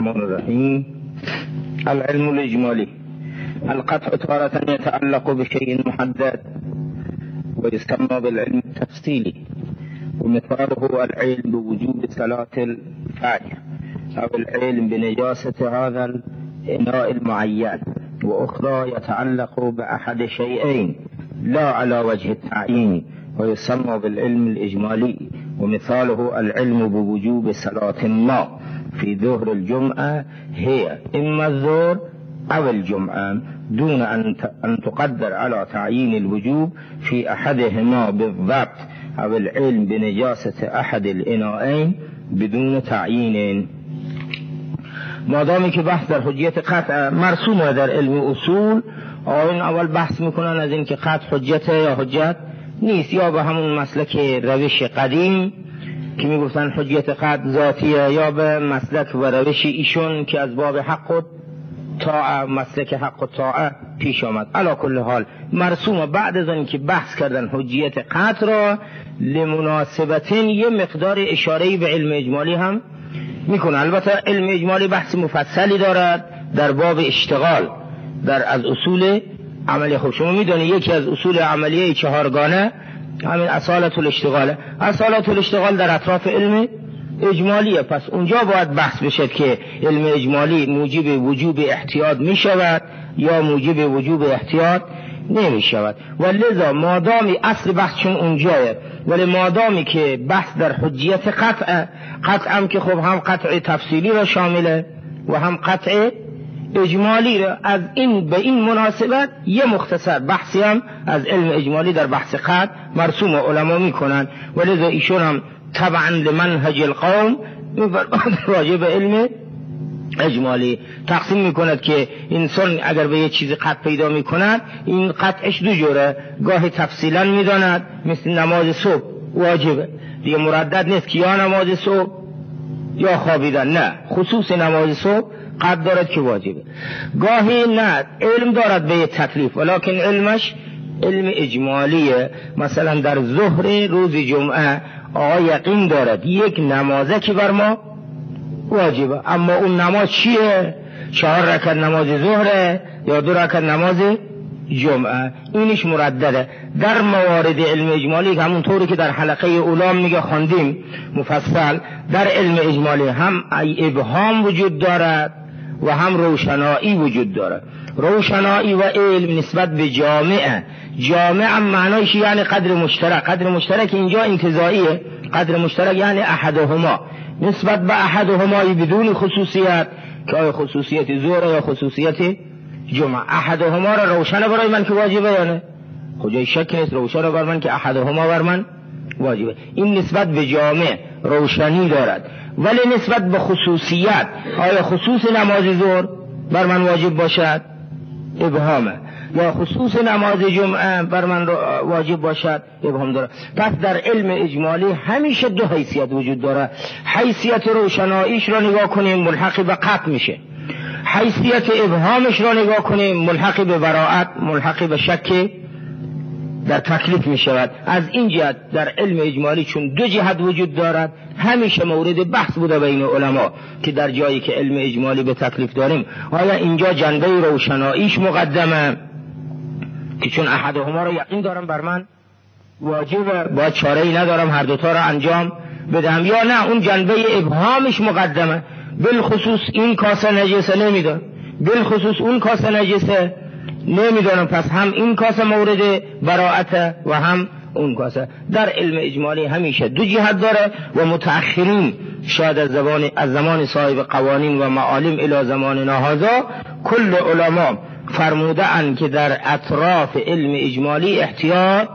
الرحمن الرحیم. العلم الاجمالی. القطع تارة يتعلق بشيء محدد ويسمى بالعلم التفصيلي، ومثاله العلم بوجوب صلاة الفجر أو العلم بنجاسة هذا الإناء المعين، وأخرى يتعلق بأحد شيئين لا على وجه التعيين ويسمى بالعلم الإجمالي، ومثاله العلم بوجوب صلاة ما في ظهر الجمعة هي إما الظهر أو الجمعة دون أن تقدر على تعيين الوجوب في أحدهما بالضبط، أو العلم بنجاسة أحد الإناءين بدون تعيين. ما دامی که بحث در حجیت قطع مرسومه در علم اصول، آن اول بحث میکنن از این که قطع حجته یا حجت نیست، یا به همون مسلک روش قدیم که میگفتن حجیت قطع ذاتیه، یا به مسلک و روش ایشون که از باب حق و طاعه، مسلک حق و طاعه پیش آمد. علا کل حال مرسومه بعد از این که بحث کردن حجیت قطع را لمناسبتین یه مقدار اشارهی به علم اجمالی هم میکنه. البته علم اجمالی بحث مفصلی دارد در باب اشتغال در از اصول عملی. خب شما میدونی یکی از اصول عملیه چهارگانه همین اصالت الاشتغال. اصالت الاشتغال در اطراف علم اجمالیه، پس اونجا باید بحث بشد که علم اجمالی موجب وجوب احتیاط می شود یا موجب وجوب احتیاط نمی شود. و لذا مادامی اصل بحث چون اونجایه، ولی مادامی که بحث در حجیت قطع هم که خب هم قطع تفصیلی را شامله و هم قطع اجمالی را، از این به این مناسبت یه مختصر بحثی هم از علم اجمالی در بحث قطع مرسوم علما می کنند. ولذا ایشون هم طبعا لمنهج القوم راجع به علم اجمالی تقسیم میکند که انسان اگر به یه چیز قطع پیدا میکند این قطعش دو جوره، گاهی تفصیلا میداند مثل نماز صبح واجبه دیگه مردد نیست که یا نماز صبح یا خوابیدن، نه خصوص نماز صبح قطع دارد که واجبه. گاهی نه علم دارد به تکلیف ولکن علمش علم اجمالیه، مثلا در ظهر روز جمعه آقا یقین دارد یک نمازه که بر ما واجبه، اما اون نماز چیه؟ 4 رکعت نماز ظهره یا 2 رکعت نماز جمعه، اینش مردده. در موارد علم اجمالی همونطوری که در حلقه اولام میگه خواندیم مفصل، در علم اجمالی هم ابهام وجود دارد و هم روشنایی وجود دارد. روشنایی و علم نسبت به جامعه معنایش یعنی قدر مشترک اینجا انتزاعیه، قدر مشترک یعنی احدهما نسبت به احدهمایی بدون خصوصیت که آیا خصوصیت ظهر یا خصوصیت جمعه. احدهما را روشنه برای من که واجبه یا نه؟ کجای شک نیست، روشنه بر من که احدهما بر من واجبه. این نسبت به جامع روشنی دارد، ولی نسبت به خصوصیت آیا خصوص نماز ظهر بر من واجب باشد؟ ابهامه. یا خصوص نماز جمعه بر من واجب باشد؟ ابهام داره. پس در علم اجمالی همیشه دو حیثیت وجود داره. حیثیت روشناییش را نگاه کنیم ملحق به قطع میشه، حیثیت ابهامش را نگاه کنیم ملحق به براءت، ملحق به شک در تکلیف می شود. از این جهت در علم اجمالی چون دو جهت وجود دارد همیشه مورد بحث بوده بین علما که در جایی که علم اجمالی به تکلیف داریم آیا اینجا جنبه روشناییش مقدمه که چون احدهما رو یقین دارم بر من واجبه با چاره‌ای ندارم هر دوتا رو انجام بدم، یا نه اون جنبه ابهامش مقدمه، بالخصوص این کاسه نجسه نمیدان، بالخصوص اون کاسه نجسه نمیدانم، پس هم این کاسه مورد براءت و هم اون کاسه. در علم اجمالی همیشه دو جهت داره و متأخرین شاید از زمان صاحب قوانین و معالم الی زماننا هذا کل علما فرموده اند که در اطراف علم اجمالی احتیاط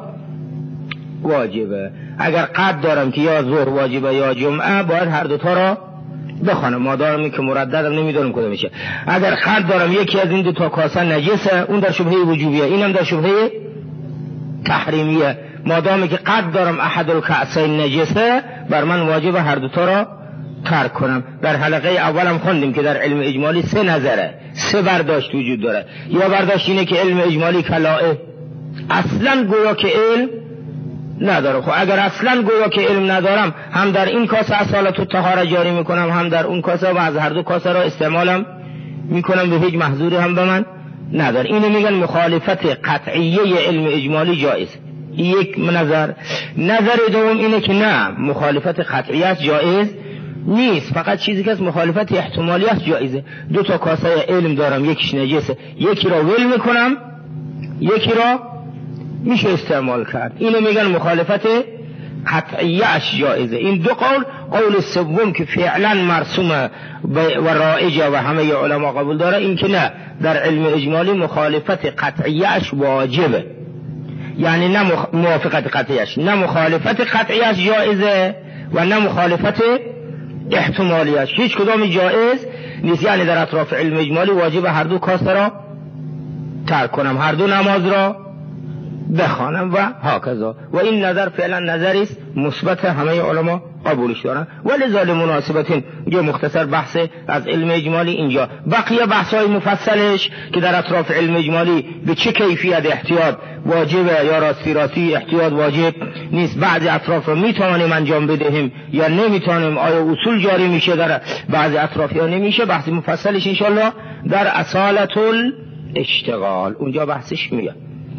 واجبه. اگر قطع دارم که یا ظهر واجبه یا جمعه باید هر دوتا را بخوانم، مادامی که مرددم نمیدونم کدوم میشه. اگر خط دارم یکی از این دو تا کاسه نجسه اون در شبهه وجوبیه، اینم در شبهه تحریمیه. مادامی که قد دارم احد الکأسین نجسه بر من واجب هر دوتا را ترک کنم. در حلقه اولم خوندیم که در علم اجمالی 3 نظره، 3 برداشت وجود داره. یا برداشت اینه که علم اجمالی کلائه اصلا گویا که علم نداره. خب اگر اصلا گویا که علم ندارم، هم در این کاسه اصالت و طهاره جاری میکنم، هم در اون کاسه و از هر دو کاسه را استعمالم میکنم، به هیچ محظوری هم به من نداره. اینو میگن مخالفت قطعیه علم اجمالی جایز. یک نظر دوم اینه که نه، مخالفت قطعیت جایز نیست، فقط چیزی که از مخالفت احتمالیت جایزه. دو تا کاسه علم دارم، یکیش نجسه، یکی را ول میکنم، یکی را میشه استعمال کرد. اینو میگن مخالفت قطعیه‌اش جایزه. این دو قول سوم که فعلا مرسومه و رائجه و همه علما قبول داره، این که نه، در علم اجمالی مخالفت قطعیه‌اش واجبه، یعنی نه موافقت قطعیه‌اش، نه مخالفت قطعیه‌اش جایزه و نه مخالفت احتمالیش، هیچ کدام جایز نیست. یعنی در اطراف علم اجمالی واجب هر دو کاسه را ترک کنم، هر دو نماز را بخوانم و هاکذا. و این نظر فعلا نظری است مثبت، همه علما قبولش دارن. ولذا لمناسبت یه مختصر بحث از علم اجمالی اینجا. بقیه بحث‌های مفصلش که در اطراف علم اجمالی به چه کیفیت احتیاط واجبه یا راستی احتیاط واجب نیست، بعضی اطراف رو میتوانیم انجام بدهیم یا نمیتوانیم، آیا اصول جاری میشه در بعضی اطراف یا نمیشه، بحث مفصلش انشالله در اصالت الاشتغال اونجا بحثش میاد.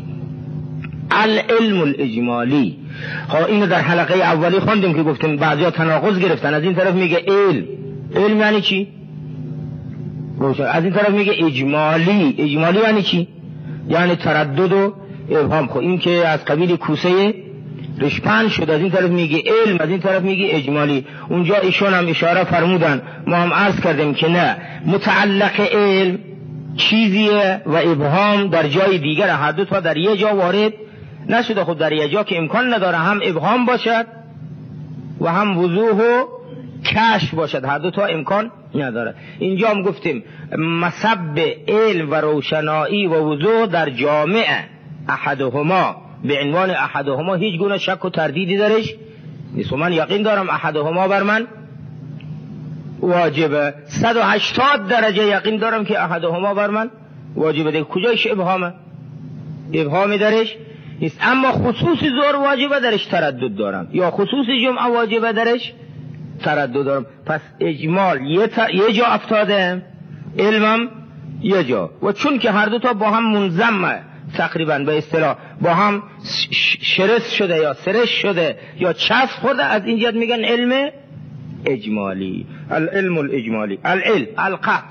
العلم الاجمالی، اینو در حلقه اولی خوندیم که گفتیم بعضیا تناقض گرفتن، از این طرف میگه علم یعنی چی؟ از این طرف میگه اجمالی یعنی چی؟ یعنی تردد و ابهام. این که از قبیل کوسه رشپن شد، از این طرف میگه علم، از این طرف میگه اجمالی. اونجا ایشون هم اشاره فرمودن، ما هم عرض کردیم که نه، متعلق علم چیزیه و ابهام در جای دیگر، هر دو تا در یه جا وارد نشده. خود در یه جا که امکان نداره هم ابهام باشد و هم وضوح و کشف باشد، هر دو تا امکان نداره. اینجا هم گفتیم مصب علم و روشنایی و وضوح در جامع احدهما، به عنوان احدهما هیچ گونه شک و تردیدی درش نیست. من یقین دارم احدهما بر من واجبه، 180 درجه یقین دارم که احدهما بر من واجبه. دیگه کجایش ابهامی درش نیست. اما خصوص ظهر واجبه درش تردد دارم، یا خصوص جمعه واجبه درش تردد دارم. پس اجمال یه جا افتاده، علمم یه جا، و چون که هر دو تا با هم منضمه، تقریبا به اصطلاح با هم شرس شده یا سرش شده یا چسب خورده، از اینجا میگن علم اجمالی. العلم الاجمالی. العلم القطع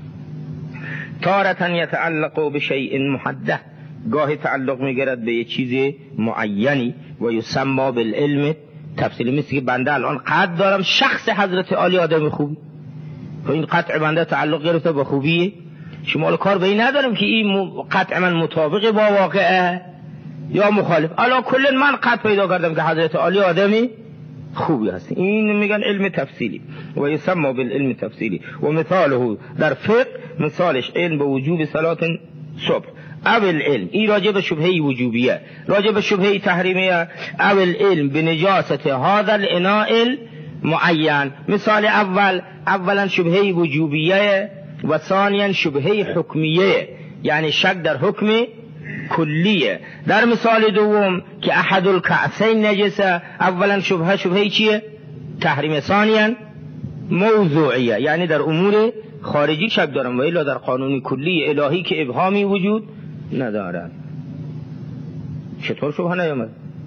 تارة یتعلق بشیء محدد، گاهی تعلق میگیرد به یه چیز معینی و یسمى بالعلم تفصیلی. مثل که بنده الان قطع دارم شخص حضرت عالی آدم خوبی، این قطع بنده تعلق گرفته به خوبی، شما کار به این ندارم که این قطع من مطابق با واقعه یا مخالف. الا کل من قطع پیدا کردم که حضرت عالی آدمی خوبی هست، این میگن علم تفصیلی و یسمى بالعلم تفصیلی. و مثاله در فقه، مثالش علم به وجوب صلات صبح، او العلم، این راجع به شبهه وجوبیه، راجع به شبهه تحریمیه. او العلم به نجاست هذا الاناء المعین. مثال اولا شبهه وجوبیه و ثانیا شبهه حکمیه، یعنی شک در حکم کلیه. در مثال دوم که احد الکعسین نجسه، اولا شبهه چیه؟ تحریم، ثانیا موضوعیه، یعنی در امور خارجی شک دارم، و الا در قانون کلی الهی که ابهامی وجود ندارد. چطور شبهه نیامد؟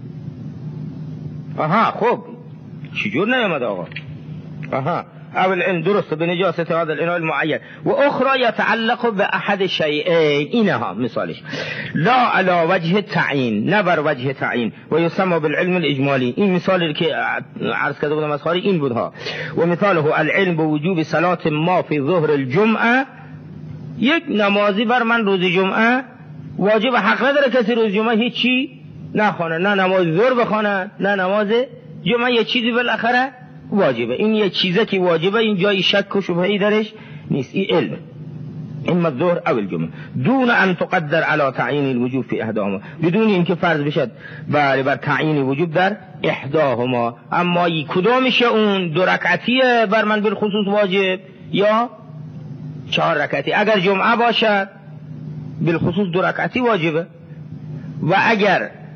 خب چجور نیامد آقا؟ اول علم درسته به نجاست هذا الاناء المعین. و اخرى یتعلق به احد شیئین، اینها مثالش لا علی وجه تعیین، نه بر وجه تعیین، و یسمى بالعلم الاجمالی. این مثالی که عرض کرده بودم از خاری این بودها. و مثاله العلم به وجوب صلات ما فی ظهر الجمعه، یک نمازی بر من روز جمعه واجب، حق نداره کسی روز جمعه هیچی نخونه، نه نماز ظهر بخونه نه نماز جمعه، یه چیزی بالاخره واجبه. این یه چیزه که واجبه، این جای شک و شبهه‌ای درش نیست. این علم اما الظهر او الجمعه دون ان تقدر على تعیین الوجوب فی احداهما، بدون اینکه فرض بشد بر تعیین وجوب در احداهما. اما کدامشه اون؟ 2 رکعتیه بر من بالخصوص واجب یا 4 رکعتی؟ اگر جمعه باشد بالخصوص 2 رکعتی واجبه، و اگر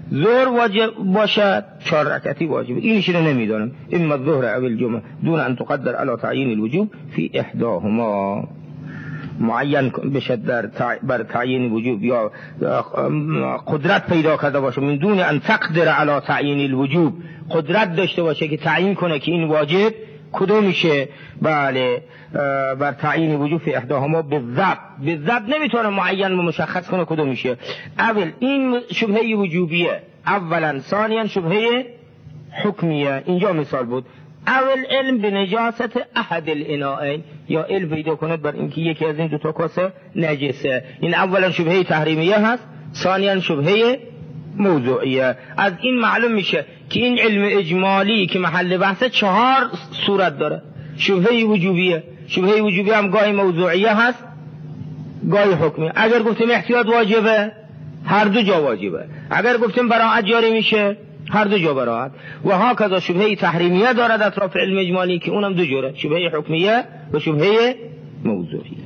ظهر واجب باشد 4 رکعتی واجبه. اینش رو نمیدانم. اما الظهر او الجمعه دون ان تقدر على تعیین الوجوب فی احداهما، معین بشد بر تعیین وجوب یا قدرت پیدا کرده باشه من دون ان تقدر على تعیین الوجوب، قدرت داشته باشه که تعیین کنه که این واجب کدوم میشه. بله بر تعیین وجوب فی احداهما بالضبط نمیتونه معین و مشخص کنه کدوم میشه. اول این شبهه وجوبیه، اولا ثانیا شبهه حکمیه. اینجا مثال بود اول علم به نجاست احد الاناءین، یا علم پیدا کند بر اینکه یکی از این دو تا کاسه نجسه. این اولا شبهه تحریمیه هست، ثانیا شبهه موضوعیه. از این معلوم میشه که این علم اجمالی که محل بحثه 4 صورت داره. شبهه وجوبیه، شبهه وجوبیه هم گاهی موضوعیه هست گاهی حکمیه. اگر گفتیم احتیاط واجبه هر دو جا واجبه، اگر گفتیم براءت جاری میشه هر دو جا براءت. و ها کذا شبهه تحریمیه دارد اطراف علم اجمالی که اونم دو جوره، شبهه حکمیه و شبهه موضوعیه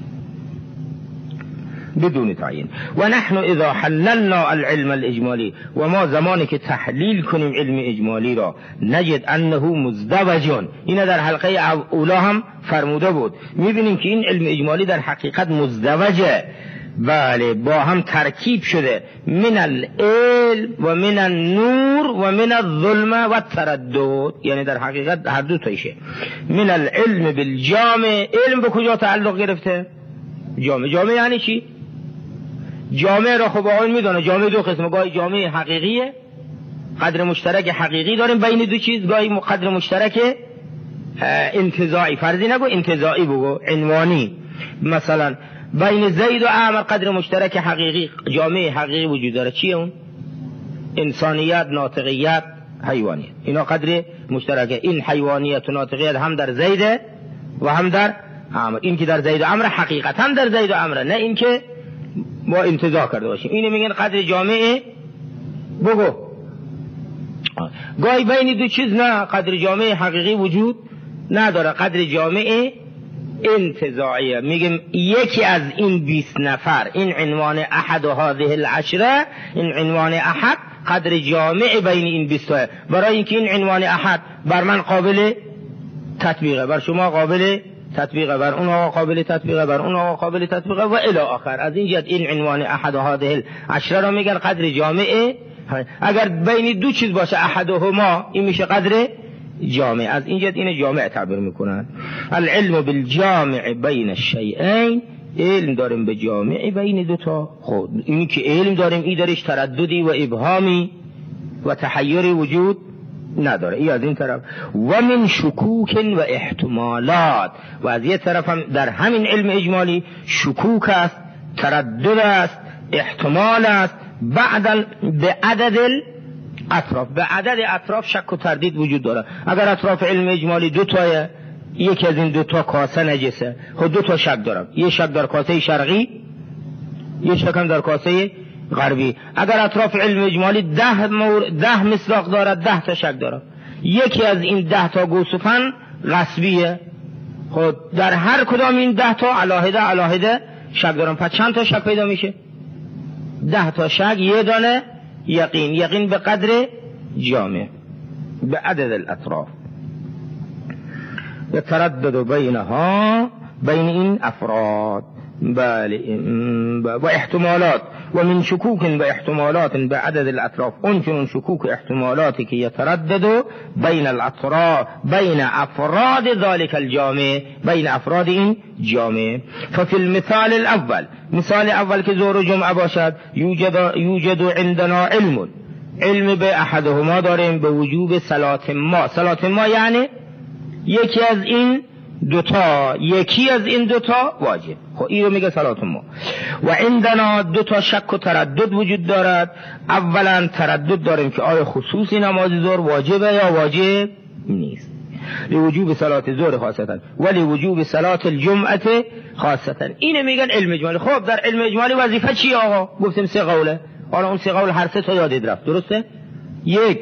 بدون تعیین. و نحن اذا حللنا العلم الاجمالی، و ما زمانی که تحلیل کنیم علم اجمالی را نجد انه مزدوج، این در حلقه اولا هم فرموده بود، میبینیم که این علم اجمالی در حقیقت مزدوجه، بله با هم ترکیب شده، من العلم و من النور و من الظلم و التردد، یعنی در حقیقت هر دو تایشه. من العلم بالجامع، علم به کجا تعلق گرفته؟ جامع یعنی چی؟ جامع را خب آقایون میدونه جامع دو قسمه، گاهی جامع حقیقیه، قدر مشترک حقیقی داریم بین دو چیز، گاهی قدر مشترک انتزاعی، فرضی نگو انتزاعی بگو عنوانی. مثلا بین زید و عمر قدر مشترک حقیقی، جامع حقیقی وجود داره. چیه اون؟ انسانیت، ناطقیت، حیوانیت، اینا قدر مشترکه. این حیوانیت و ناطقیت هم در زید و هم در عمر. این که در زید و عمر حقیقتا در زید و عمر، نه این که ما انتزاع کرده باشیم. اینو میگن قدر جامع بگو. گاهی بین دو چیز نه، قدر جامع حقیقی وجود نداره، قدر جامع انتزاعیه. میگم یکی از این 20 نفر، این عنوان احد و هذه العشره، این عنوان احد قدر جامع بین این 20 تا، برای اینکه این عنوان احد بر من قابل تطبیقه، بر شما قابل تطبیقه، بر اون آقا قابل تطبیقه، بر اون آقا قابل تطبیقه و الی آخر. از این جهت این عنوان احد و هذه العشره را میگن قدر جامع. اگر بین دو چیز باشه احدهما، این میشه قدر جامع. از این جهت این جامع تعبیر میکنن. العلم بالجامع بین الشیئین، علم داریم به جامع بین دوتا. خب اینی که علم داریم این درش ترددی و ابهامی و تحیری وجود نداره. این از این طرف. و من شکوک و احتمالات، و از یه طرف هم در همین علم اجمالی شکوک است، تردد است، احتمال است، بعداً به عدد اطراف، به عدد اطراف شک و تردید وجود داره. اگر اطراف علم اجمالی دو تایه، یکی از این دو تا کاسه نجسه، خب دو تا شک دارم، یه شک در کاسه شرقی، یه شک هم در کاسه غربی. اگر اطراف علم اجمالی 10 مصداق دارد، 10 تا شک داره، یکی از این 10 تا گوسفند غصبیه، خب در هر کدام این 10 تا علاهده شک دارم. پس چند تا شک پیدا میشه؟ 10 تا شک، یه دانه یقین به قدر جامع به عدد الاطراف. یتردد بینها، بین این افراد، بله و احتمالات. و من شکوک و احتمالات به عدد الاطراف، اون شکوک و احتمالاتی که یتردد بین الاطراف، بین افراد ذالک الجامع، بین افراد این جامع. ففي المثال الاول، مثال اول که ظهر و جمعه باشد، یوجد عندنا علم به احدهما داریم، به وجوب صلات ما یعنی یکی از این دوتا واجب. خب این رو میگه صلات ما. و عندنا 2 تا شک و تردد وجود دارد. اولا تردد داریم که آیا خصوصی نماز ظهر واجبه یا واجب نیست، لوجوب صلات ظهر خاصتا ولی وجوب صلات الجمعه خاصتا. اینو میگن علم اجمالی. خب در علم اجمالی وظیفه چیه آقا؟ گفتیم 3 قوله. حالا اون 3 قول هر 3 تا یادت رفت، درسته؟ 1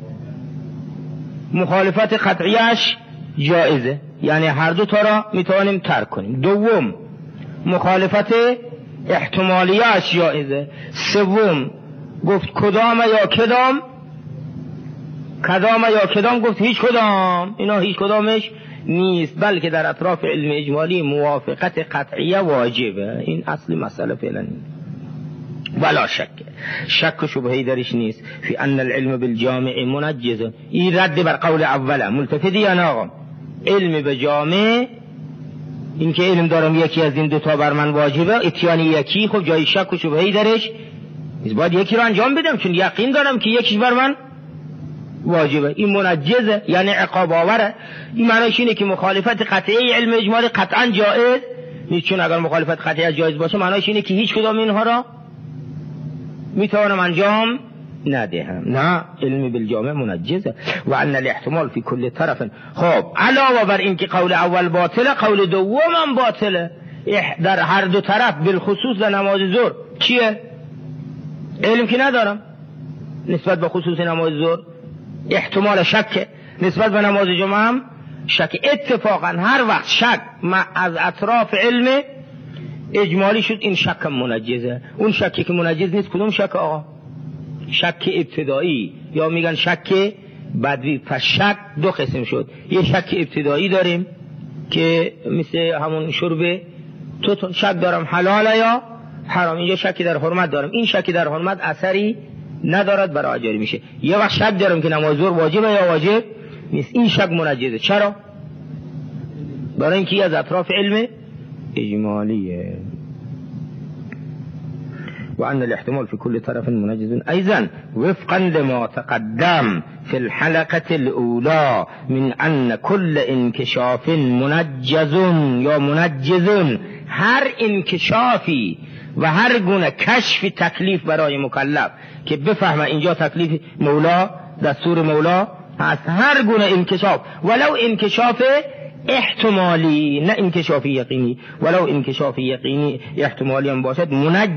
مخالفت قطعیش جائزه، یعنی هر دو تا را میتوانیم ترک کنیم. 2 مخالفت احتمالیش جائزه. 3 گفت کدام یا کدام، کدام یا کدام، گفت هیچ کدام. اینا هیچ کدامش نیست، بلکه در اطراف علم اجمالی موافقت قطعیه واجبه. این اصل مسئله فعلا ولا شک و شبهه‌ای درش نیست. فی ان العلم بالجامع منجز. این رد بر قول اوله. ملتفتی یا نه آقا؟ علم به جامع، این که علم دارم یکی از این دوتا بر من واجبه، اتیانی یکی، خب جای شک و شبهه‌ای درش نیست، باید یکی رو انجام بدم چون یقین دارم که یکیش بر من واجبه. این منجزه یعنی عقاب آوره. این معنیش اینه که مخالفت قطعی علم اجمالی قطعا جایز نیست، چون اگر مخالفت قطعی جایز باشه معنیش اینه که هیچ کدام اینها را میتوانم انجام ندهم. نه، علم بالجامع منجزه. و ان الاحتمال فی کل طرف. خب علاوه بر این که قول اول باطله، قول دوم هم باطله در هر دو طرف، بالخصوص در نماز ظهر. چیه؟ علم که ندارم نسبت به خصوص نماز ظهر، احتمال شک نسبت به نماز جمعه هم شک. اتفاقا هر وقت شک از اطراف علم اجمالی شد، این شک منجزه. اون شکی که منجز نیست کدوم شک آقا؟ شک ابتدایی یا میگن شک بدوی. پس شک دو قسم شد. یه شک ابتدایی داریم که مثل همون شرب تو شک دارم حلاله یا حرام، اینجا شکی در حرمت دارم، این شکی در حرمت اثری ندارد برای جاری میشه. یه وقت شک دارم که نماز ظهر واجبه یا واجب نیست، این شک منجزه. چرا؟ برای اینکه از اطراف علم اجمالیه. وأن الاحتمال في كل طرف منجز أيضا وفقا لما تقدم في الحلقة الأولى من أن كل انكشاف منجز یا منجز، هر انکشافی و هر گونه کشف تکلیف برای مکلف که بفهمه اینجا تکلیف مولا، دستور مولا هست، هر گونه انکشاف، ولو انکشاف احتمالی نه انکشافی یقینی، ولو انکشافی یقینی احتمالی هم باشد،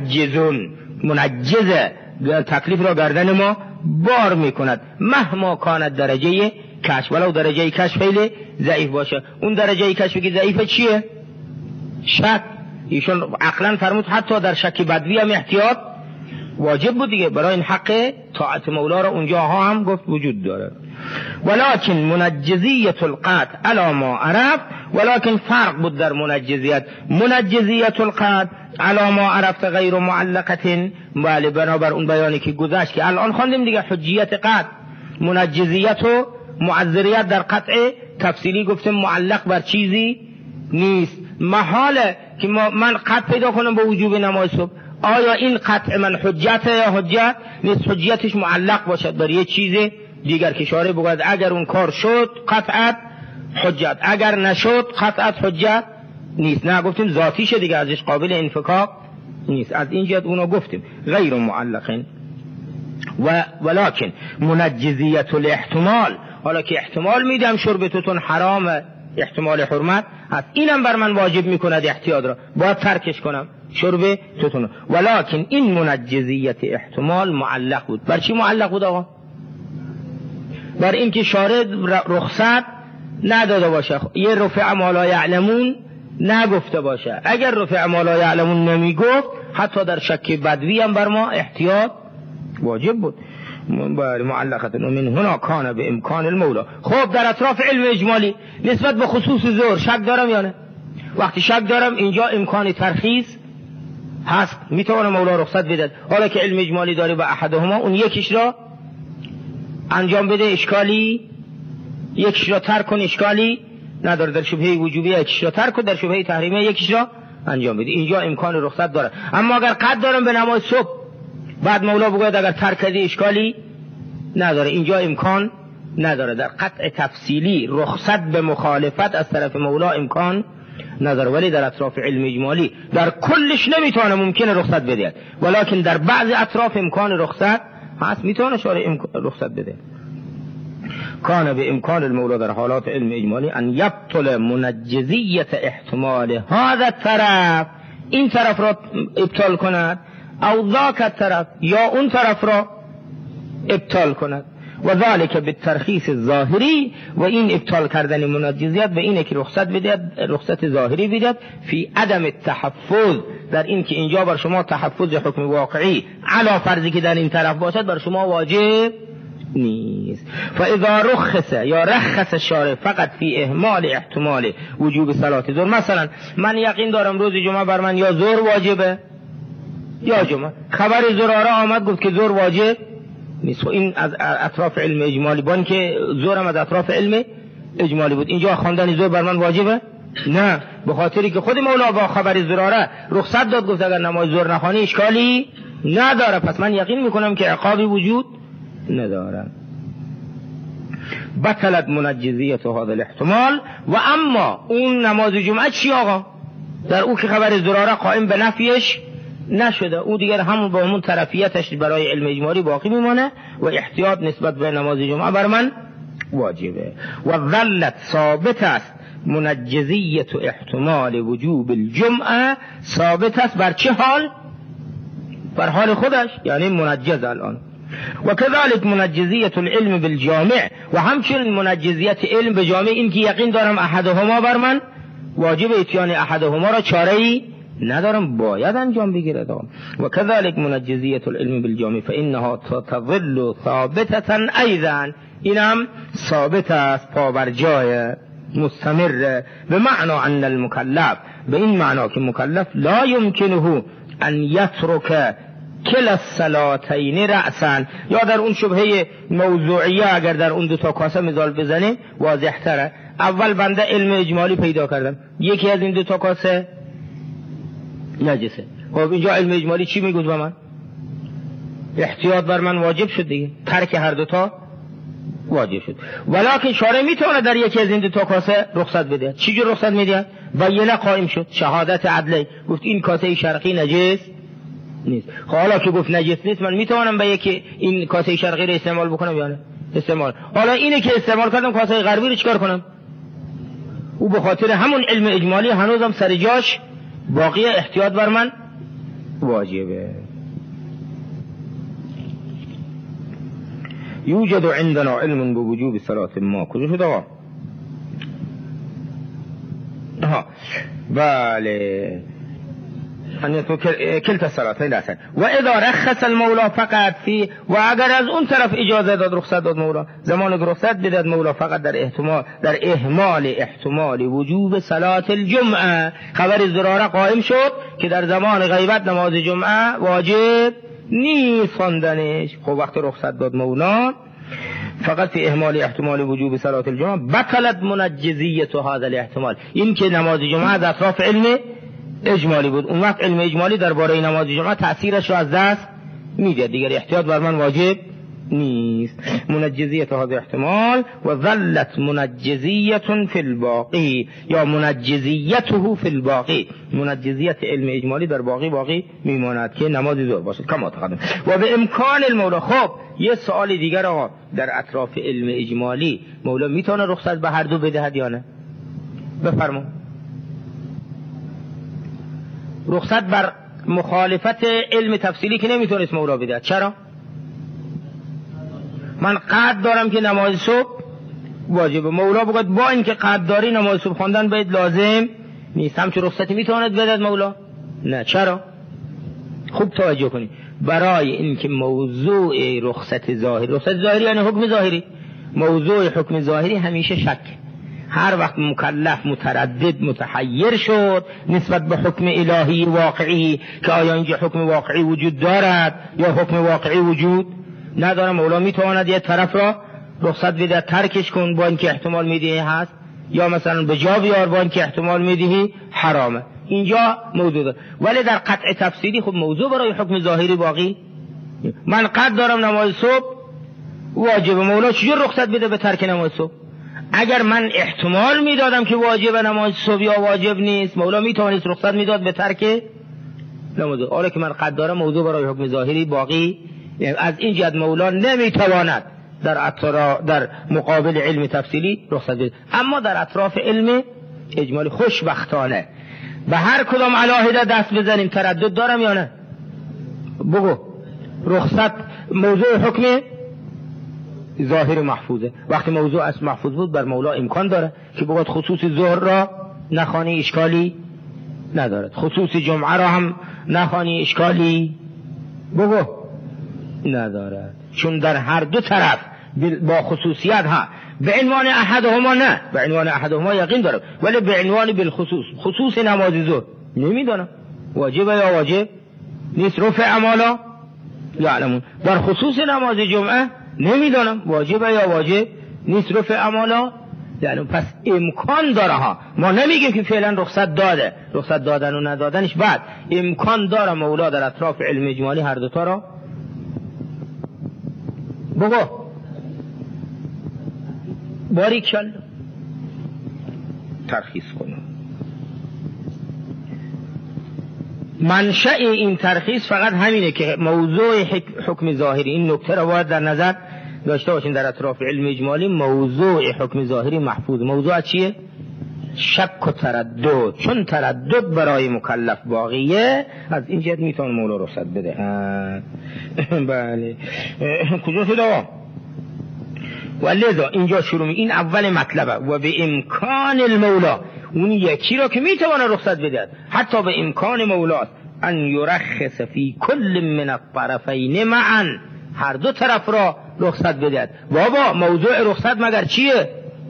منجزه تکلیف را گردن ما بار میکند مهما کانت درجه کشف، ولو درجه کشف خیلی ضعیف باشه. اون درجه کشفی که ضعیفه چیه؟ شک. ایشون عقلا فرمود حتی در شک بدوی هم احتیاط واجب بود دیگه، برای این حق طاعت مولا را اونجاها هم گفت وجود داره. ولكن منجزیت القطع علی ما عرف، ولكن فرق بود در منجزیت. منجزیت القطع علی ما عرفت غیر معلقه، بله بنابر اون بیانی که گذشت که الان خواندیم دیگه، حجیت قطع، منجزیت و معذریت در قطع تفصیلی گفتیم معلق بر چیزی نیست. محاله که من قطع پیدا کنم با وجوب نماز صبح، آیا این قطع من حجت یا حجت نیست؟ حجتش معلق باشد بر یه چیز دیگر که شارع بگوید اگر اون کار شد قطعت حجت، اگر نشد قطعت حجت نیست. نه گفتیم ذاتیشه دیگه، ازش قابل انفکاک نیست. از این جهت اونو گفتیم غیر معلقین. ولكن منجزیت الاحتمال، حالا که احتمال میدم شربتتون حرامه، احتمال حرمت هست، اینم بر من واجب میکند احتیاط را، باید ترکش کنم شربتتون. ولكن این منجزیت احتمال معلق بود. بر چی معلق بود آقا؟ بر این که شارع رخصت نداده باشه، یه رفع ما لا یعلمون نگفته باشه. اگر رفع ما لا یعلمون نمیگفت حتی در شک بدوی هم بر ما احتیاط واجب بود. معلقه من هنا کان به امکان المولا. خب در اطراف علم اجمالی نسبت به خصوص ظهر شک دارم یا نه؟ وقتی شک دارم اینجا امکان ترخیص هست، میتونه مولا رخصت بده. حالا که علم اجمالی داره به احدهما، اون یکیش را انجام بده اشکالی، یکیش را ترک کن اشکالی نداره. در شبهه وجوبی یکیش را ترک کن، در شبهه تحریمی یکیش را انجام بده. اینجا امکان رخصت داره. اما اگر قد دارم به نماز صبح، بعد مولا بگوید اگر ترک کردی اشکالی نداره، اینجا امکان نداره. در قطع تفصیلی رخصت به مخالفت از طرف مولا امکان نداره، ولی در اطراف علم اجمالی در کلش نمیتونه ممکنه رخصت بده، ولکن در بعض اطراف امکان رخصت هست، میتونه شارع رخصت بده. کان به امکان المولا در حالات علم اجمالی ان یبطل منجزیت احتمال هذا الطرف، این طرف را ابطال کند، او ذاک الطرف یا اون طرف را ابطال کند. و ذالک بالترخیص الظاهری، و این ابطال کردن منجزیت به اینه که رخصت ظاهری بدهد فی عدم التحفظ، در این که اینجا بر شما تحفظ حکم واقعی علا فرضی که در این طرف باشد بر شما واجب نیست. فاذا رخص یا رخص الشارع فقط فی اهمال احتمال وجوب صلات ظهر، مثلا من یقین دارم روز جمعه بر من یا ظهر واجبه یا جمعه، خبر زراره آمد گفت که ظهر واجب نیست، این از اطراف علم اجمالی بان که ظهرم از اطراف علم اجمالی بود، اینجا خواندن ظهر بر من واجبه؟ نه، به خاطری که خود مولا با خبر زراره رخصت داد، گفت اگر نماز ظهر نخوانی اشکالی نداره، پس من یقین میکنم که عقابی وجود نداره. بطلت منجزیت هذا الاحتمال. و اما اون نماز جمعه چی آقا؟ در او که خبر زراره قائم به نفیش نشده، او دیگر همون با همون طرفیتش برای علم اجمالی باقی میمانه و احتیاط نسبت به نماز جمعه بر من واجبه. و ظلت ثابت است منجزیت احتمال وجوب الجمعه، ثابت است بر چه حال؟ بر حال خودش، یعنی منجز الان. و كذلك منجزیت العلم بالجامع، و همچنین منجزیت علم به جامع، این که یقین دارم احدهما بر من واجب اتیان احدهما را چاره‌ای ندارم، باید انجام بگیرد. و كذلك منجزیت العلم بالجامع فانها تظل ثابتة ایضا، اینم ثابت است پابرجای مستمر، به معنی ان المکلف، به این معنا که مکلف لا یمکنه ان یترک کلا الصلاتین رأسا، یا در اون شبهه موضوعیه اگر در اون دو تا کاسه مثال بزنه واضح تره. اول بنده علم اجمالی پیدا کردم، یکی از این دو تا کاسه نجسه، خب اینجا علم اجمالی چی میگوید با من؟ احتیاط بر من واجب شد دیگه، ترک هر دو تا واجب شد. ولکن شارع میتونه در یکی از این دو تا کاسه رخصت بده. چی جور رخصت میده؟ بینه قائم شد، شهادت عدله، گفت این کاسه شرقی نجس نیست. حالا که گفت نجس نیست، من میتوانم به یکی این کاسه شرقی رو استعمال بکنم یا نه؟ استعمال. حالا اینه که استعمال کردم کاسه غربی رو چیکار کنم؟ او به خاطر همون علم اجمالی هنوزم سر جاش باقی، احتیاط بر من واجبه. یوجد عندنا علم بوجوب صلاة ما، کجا شد آقا؟ بله، کلتا صلاتین اصلا. و اذا رخص المولا فقط فی، و اگر از اون طرف اجازه داد رخصت داد مولا، زمان که رخصت بداد مولا فقط در اهمال احتمال وجوب صلات الجمعه، خبر زراره قائم شد که در زمان غیبت نماز جمعه واجب نیست خواندنش، خب وقت رخصت داد مولا فقط فی اهمال احتمال وجوب صلات الجمعه بطلت منجزیت هذا الاحتمال، این که نماز جمعه از اطراف علم اجمالی بود، اون وقت علم اجمالی درباره نماز جمعه تأثیرش رو از دست میده، دیگر احتیاط بر من واجب نیست. منجزیت هذا احتمال و ظلت منجزیت فی الباقی، یا منجزیته فی الباقی، منجزیت علم اجمالی در باقی میماند که نماز ظهر باشد کما تقدم. و به امکان المولا، خب یه سوال دیگر آقا، در اطراف علم اجمالی مولا میتونه رخصت به هر دو بدهد یا نه؟ بفرما. رخصت بر مخالفت علم تفصیلی که نمیتونست مولا بده، چرا؟ من قد دارم که نماز صبح واجبه، مولا بگوید با اینکه قد داری نماز صبح خواندن باید لازم نیست، همچون رخصتی میتواند بدهد مولا؟ نه، چرا؟ خوب توجه کنید، برای اینکه موضوع رخصت ظاهری یعنی حکم ظاهری، موضوع حکم ظاهری همیشه شک، هر وقت مکلف متردد متحیر شد نسبت به حکم الهی واقعی که آیا اینجا حکم واقعی وجود دارد یا حکم واقعی وجود نداره، مولا میتواند یه طرف را رخصت بده، ترکش کن با اینکه احتمال میدهی هست، یا مثلا به جا بیار با اینکه احتمال میدهی حرامه، اینجا موضوع داره. ولی در قطع تفصیلی خب موضوع برای حکم ظاهری باقی، من قد دارم نماز صبح واجب، مولا چجور رخصت بده به ترک نماز صبح؟ اگر من احتمال میدادم که واجب نماز صبح یا واجب نیست، مولا میتوانست رخصت میداد به ترک نماز. حالا که من قد دارم موضوع برای حکم ظاهری باقی، از این جهت مولا نمیتواند در مقابل علم تفصیلی رخصت بده. اما در اطراف علم اجمالی خوشبختانه به هر کدام علاهده دست بزنیم، تردد دارم یا نه؟ بگو. رخصت موضوع حکم ظاهری محفوظه. وقتی موضوع اصل محفوظ بود بر مولا امکان داره که بگوید خصوص ظهر را نخوانی اشکالی ندارد، خصوص جمعه را هم نخوانی اشکالی بگو ندارد، چون در هر دو طرف با خصوصیت ها به عنوان احدهما نه، به عنوان احدهما یقین دارم، ولی به عنوان بالخصوص. خصوص نماز ظهر نمیدانم واجبه یا واجب نیست، رفع اعمالا یعلمون. در خصوص نماز جمعه نمیدانم واجبه یا واجب نیست، رفع اعمالا یعنی. پس امکان داره ها، ما نمیگیم که فعلا رخصت داده، رخصت دادن و ندادنش بعد امکان داره مولا در اطراف علم اجمالی هر دوتا را بگو باریکالله ترخیص کنه. منشأ این ترخیص فقط همینه که موضوع حکم ظاهری، این نکته را باید در نظر داشته باشین در اطراف علم اجمالی. موضوع حکم ظاهری محفوظ. موضوع چیه؟ شک و تردد. چون تردد برای مکلف باقیه، از این جهت میتونه مولا رخصت بده. بله کجا شده؟ ولذا اینجا شروع این اول مطلبه و به امکان المولا، اون یکی را که میتونه رخصت بده حتی به امکان مولاست، ان یرخص فی کل من الطرفین معا، هر دو طرف را رخصت بده. بابا موضوع رخصت مگر چیه؟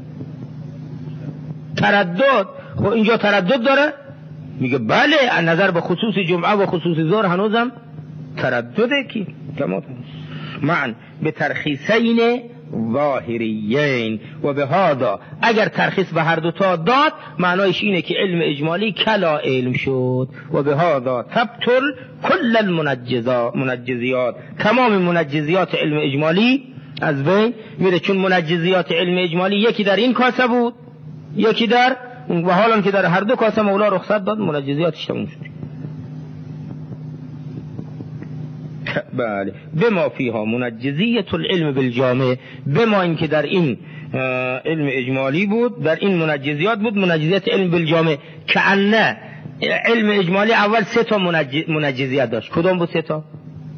تردد. خب اینجا تردد داره؟ میگه بله، از نظر به خصوص جمعه و خصوص ظهر هنوزم تردده کی تمام معا به ترخیصین ظاهریین و به هذا. اگر ترخیص به هر دوتا داد معنایش اینه که علم اجمالی کلا علم شد و به هذا تبطل کل المنجزیات، تمام منجزیات علم اجمالی از بین میره، چون منجزیات علم اجمالی یکی در این کاسه بود یکی در و حالا که در هر دو کاسه مولا رخصت داد منجزیاتش تموم شد. بله بما فیها منجزیت العلم بالجامع، بما اینکه در این علم اجمالی بود، در این منجزیات بود منجزیت علم بالجامع، که انه علم اجمالی اول 3 تا منجزیت داشت. کدوم بود 3 تا؟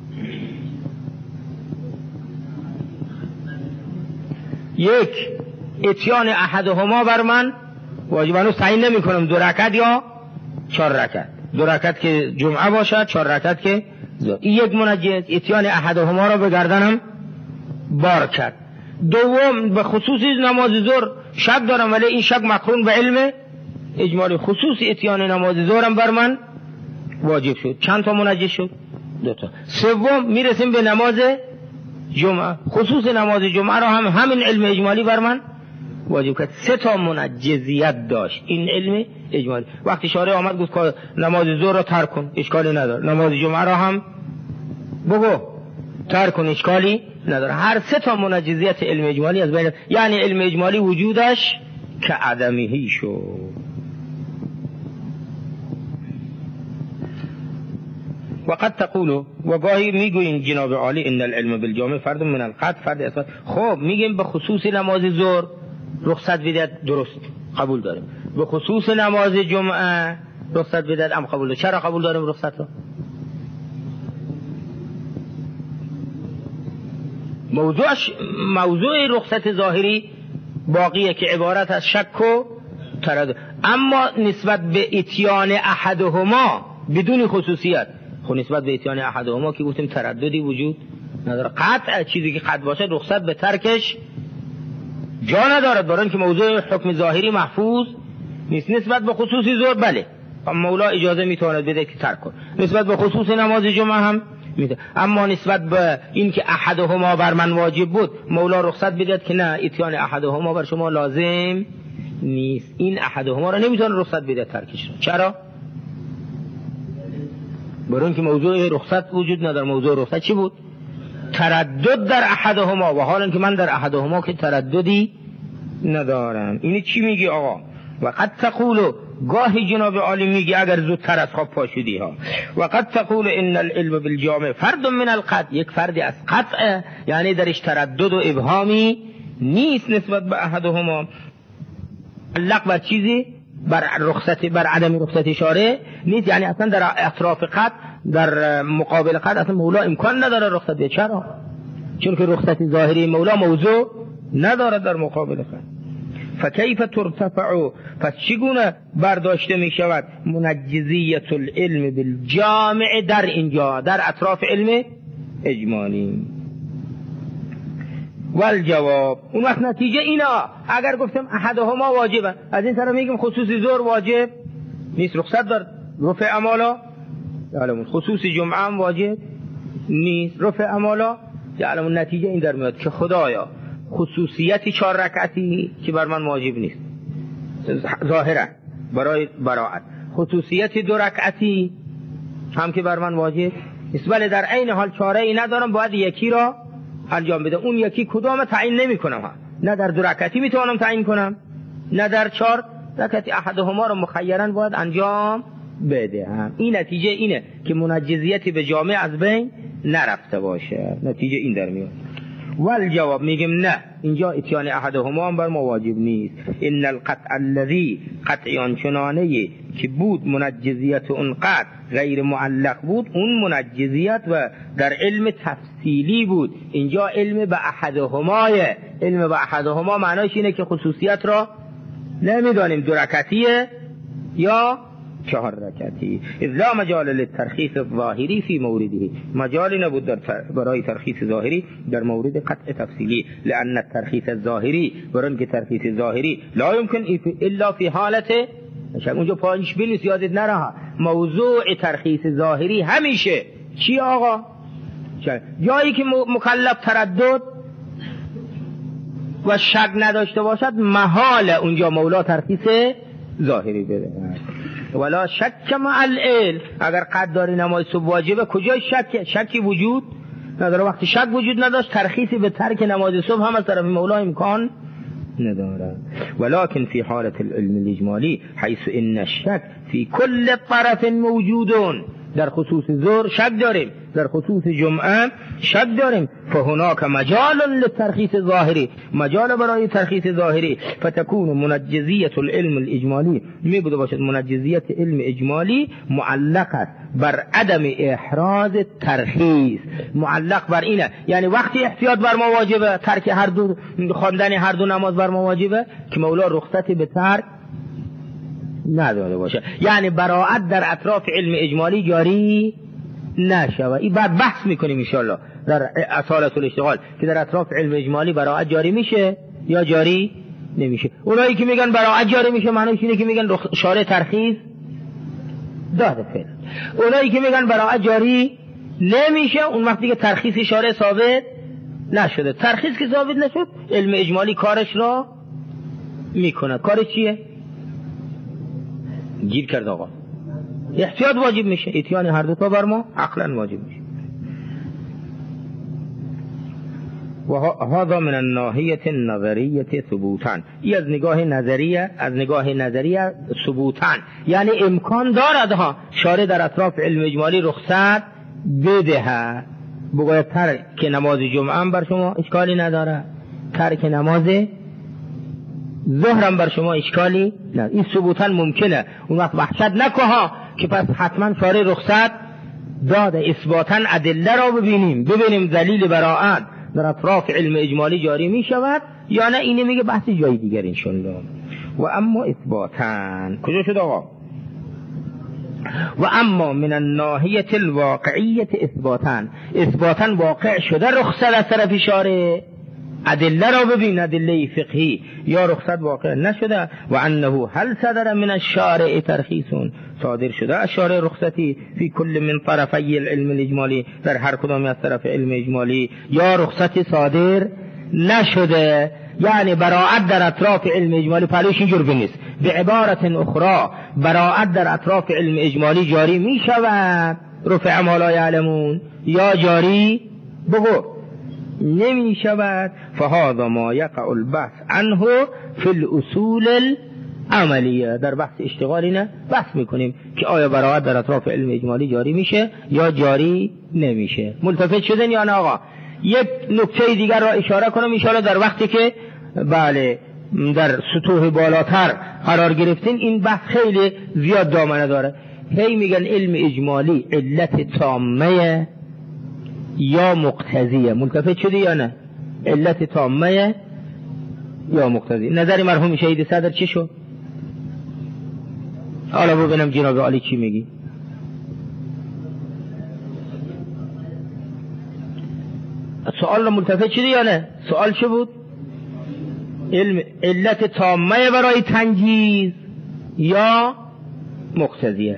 یک اتیان احدهما بر من واجبانو تعیین نمی کنم 2 رکعت یا 4 رکعت، 2 رکعت که جمعه باشد 4 رکعت که این یک منجز اتیان احدهما را به گردنم بار کرد. دوم به خصوص نماز ظهر شک دارم ولی این شک مقرون به علم اجمالی، خصوص اتیان نماز ظهرم بر من واجب شد. چند تا منجز شد؟ 2 تا. سوم میرسیم به نماز جمعه، خصوص نماز جمعه را هم همین علم اجمالی بر من واجب کرد. 3 تا منجزیت داشت این علم اجمالی. وقتی شارع آمد گفت نماز ظهر را ترک کن اشکالی نداره، نماز جمعه را هم بگو ترک کن اشکالی نداره. هر 3 تا منجزیت علم اجمالی از بین، یعنی علم اجمالی وجودش که عدمهی شد. وقد تقولوا و گاهی میگوین جناب عالی ان العلم بالجامع فرد من القطع فرد اثبات. خب میگیم به خصوص نماز ظهر رخصت بدید، درست قبول داریم. به خصوص نماز جمعه رخصت بدید هم قبول داریم. چرا قبول داریم رخصت رو؟ موضوع رخصت ظاهری باقیه که عبارت از شک و تردد، اما نسبت به اتیان احدهما بدون خصوصیت. خب نسبت به اتیان احدهما که گفتیم ترددی وجود نداره. قطع چیزی که قطع باشه رخصت به ترکش جا ندارد، برای اینکه موضوع حکم ظاهری محفوظ نیست. نسبت به خصوص ظهر بله مولا اجازه میتواند بده که ترک کن، نسبت به خصوص نماز جمعه هم میتونه، اما نسبت به این که احدهما بر من واجب بود مولا رخصت بده که نه اتیان احدهما بر شما لازم نیست. این احدهما را نمیتونه رخصت بده ترکش را. چرا؟ برای اینکه موضوع رخصت وجود نداره. موضوع رخصت چی بود؟ تردد در احدهما، و حالا که من در احدهما که ترددی ندارم. اینی چی میگی آقا؟ و قد تقولو گاهی جناب عالی میگی اگر زودتر از خواب پاشدی ها، و قد تقول ان العلم بالجامع فرد من القطع، یک فردی از قطع، یعنی درش تردد و ابهامی نیست نسبت به احدهما. علق بر چیزی بر رخصت، بر عدم رخصت شارع نیست، یعنی اصلا در اطراف قطع، در مقابل قطع اصلا مولا امکان نداره رخصت بده. چون که رخصت ظاهری مولا موضوع ندارد در مقابل خط. فکیف ترتفع، پس چگونه برداشته می شود منجزیت العلم بالجامع در اینجا در اطراف علم اجمالی؟ والجواب، اون وقت نتیجه اینا اگر گفتم احدهما واجبه، از این طرف میگم خصوصی ظهر واجب نیست، رخصت در رفع عمالا، یعلمون خصوصی جمعه هم واجب نیست، رفع عمالا، یعلمون نتیجه این در میاد که خدایا خصوصیتی 4 رکعتی که بر من واجب نیست ظاهرا برای براعت، خصوصیتی 2 رکعتی هم که بر من واجب نیست، ولی در عین حال چاره ای ندارم، باید یکی را انجام بده. اون یکی کدام تعیین نمی کنم، نه در 2 رکعتی میتونم تعیین کنم نه در 4 رکعتی، احدهما رو مخیرا باید انجام بده. این نتیجه اینه که منجزیتی به جامع از بین نرفته باشه، نتیجه این در میاد. والجواب، میگم نه، اینجا اتیان احدهما هم بر ما واجب نیست. ان القطع الذی، قطعی آنچنانه که بود منجزیت اون قطع غیر معلق بود، اون منجزیت و در علم تفصیلی بود، اینجا علم به احدهماه. علم به احدهما معناش اینه که خصوصیت را نمیدانیم 2 رکعتیه یا 4 رکعتی. اذ لا مجال للترخیص الظاهری فی مورده، مجالی نبود برای ترخیص ظاهری در مورد قطع تفصیلی، لان الترخیص الظاهری، برای که ترخیص ظاهری لا يمكن الا فی حالت، اونجا پایینش بنویس یادت نره، موضوع ترخیص ظاهری همیشه چی آقا؟ جایی که مکلف تردد و شک نداشته باشد محال اونجا مولا ترخیص ظاهری بده. ولا شک مع العلم، اگر قد داری نماز صبح واجبه، کجای شکی وجود نداره؟ وقتی شک وجود نداشت ترخیصی به ترک نماز صبح هم از طرف مولا امکان نداره. ولكن في حالة العلم الإجمالي حيث إن الشك في كل طرف موجودون، در خصوص ظهر شک داریم، در خصوص جمعه شک داریم، فهناك مجال للترخیص ظاهری، مجال برای ترخیص ظاهری، فتكون منجزیت العلم الاجمالی، می بوده باشد منجزیت علم اجمالی معلق است بر عدم احراز ترخیص، معلق بر اینه، یعنی وقتی احتیاط بر ما واجبه، ترک هر دو، خواندن هر دو نماز بر ما واجبه، که مولا رخصتی به ترک نداده باشه، یعنی براعت در اطراف علم اجمالی جاری نشود. این بعد بحث میکنیم انشاءالله در اصالت الاشتغال که در اطراف علم اجمالی براعت جاری میشه یا جاری نمیشه. اونایی که میگن براعت جاری میشه معنیش اینه که میگن شارع ترخیص داده فعلا، اونایی که میگن براعت جاری نمیشه اون وقتی که ترخیص شارع ثابت نشده، ترخیص که ثابت نشد علم اجمالی کارش را میکنه. کارش چیه؟ گیر کرد آقا، احتیاط واجب میشه، اتیان هر دو تا بر ما عقلا واجب میشه. و هذا من الناحیه النظریه ثبوتا، این از نگاه نظریه ثبوتا، یعنی امکان دارد ها شارع در اطراف علم اجمالی رخصت بده، بگوید ترک نماز جمعه هم بر شما اشکالی نداره، ترک نماز ظهرم بر شما اشکالی نه، این ثبوتا ممکنه. اون وقت وحشت نکه ها که پس حتما شارع رخصت داده، اثباتا ادله را ببینیم دلیل براعت در اطراف علم اجمالی جاری می شود یا نه، اینه میگه بحث جای دیگر انشالله. و اما اثباتا کجا شد آقا؟ و اما من الناحیه الواقعیه اثباتا واقع شده رخصت از طرف شارع، ادله را ببین، ادله فقهی، یا رخصت واقع نشده. و انه هل صدر من الشارع ترخیص، صادر شده از شارع رخصتی فی کل من طرفی العلم الاجمالی، در هر کدام از طرف علم اجمالی، یا رخصتی صادر نشده، یعنی براعت در اطراف علم اجمالی پلوش اینجور بنیست. به عبارت اخرى براعت در اطراف علم اجمالی جاری می شود، رفع ما لا یعلمون، یا جاری بگو نمی شود. فهذا ما یقع البحث عنه فی الاصول العملیه، در بحث اشتغالی نه بحث میکنیم که آیا براعت در اطراف علم اجمالی جاری میشه یا جاری نمیشه. ملتفت شدن یا نه آقا؟ یک نکته دیگر را اشاره کنم انشاءالله در وقتی که بله در سطوح بالاتر قرار گرفتین، این بحث خیلی زیاد دامنه داره. هی میگن علم اجمالی علت تامه یا مقتضیه. ملتفت شدی یا نه؟ علت تامه یا مقتضی. نظر مرحوم شهید صدر چی شد؟ حالا ببینم جناب عالی چی میگی. سوال ملتفت شدی یا نه؟ سوال چه بود؟ علت تامه برای تنجیز یا مقتضیه.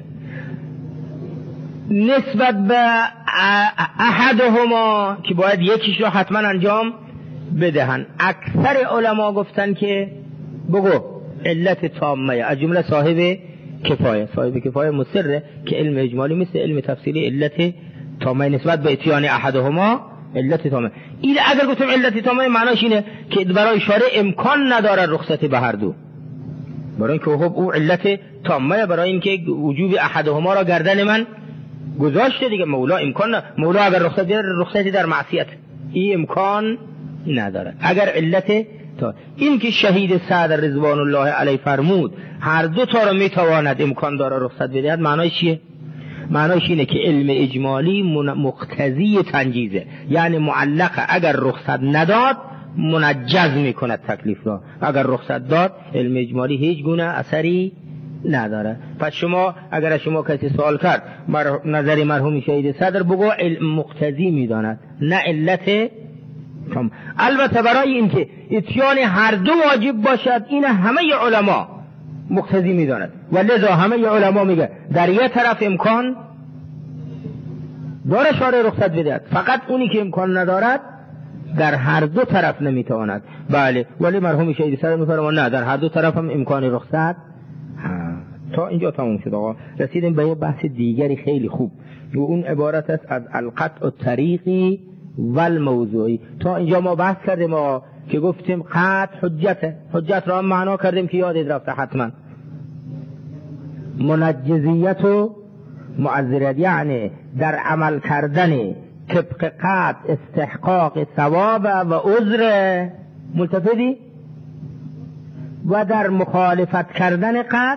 نسبت به احدهما که باید یکیش رو حتما انجام بدهن، اکثر علما گفتن که بگو علت تامه، از جمله صاحب کفایه مصره که علم اجمالی مثل علم تفصیلی علت تامه نسبت به اتیان احدهما علت تامه. این اگر گفتم علت تامه معناش اینه که برای شارع امکان نداره رخصت به هر دو، برای اینکه او علت تامه برای اینکه وجوب احدهما را گردن من گذاشته دیگه. مولا اگر رخصت بیاره رخصتی در معصیت، این امکان نداره. اگر علت این که شهید صدر رضوان الله علیه فرمود هر دو تا رو میتواند امکان داره رخصت بدهد، معنای چیه؟ معنایش اینه که علم اجمالی مقتضی تنجیزه، یعنی معلقه. اگر رخصت نداد منجز میکند تکلیف را، اگر رخصت داد علم اجمالی هیچ گونه اثری نداره. پس شما اگر شما کسی سوال کرد نظر مرحوم شهید صدر بگو علم مقتضی میداند نه علت. البته برای اینکه اتیان هر دو واجب باشد این همه علما مقتضی میداند و لذا همه علما میگه در یک طرف امکان داره شارع رخصت بدهد، فقط اونی که امکان ندارد در هر دو طرف نمیتواند. بله، ولی مرحوم شهید صدر میفرماند نه، در هر دو طرف هم امکان رخصت. تا اینجا تموم شد آقا. رسیدیم به یه بحث دیگری خیلی خوب و اون عبارت است از القطع الطریقی و الموضوعی. تا اینجا ما بحث کردیم که گفتیم قطع حجت را هم معنا کردیم که یادت رفته حتما. منجزیت و معذرت، یعنی در عمل کردن طبق قطع استحقاق ثواب و عذر ملتفتی، و در مخالفت کردن قطع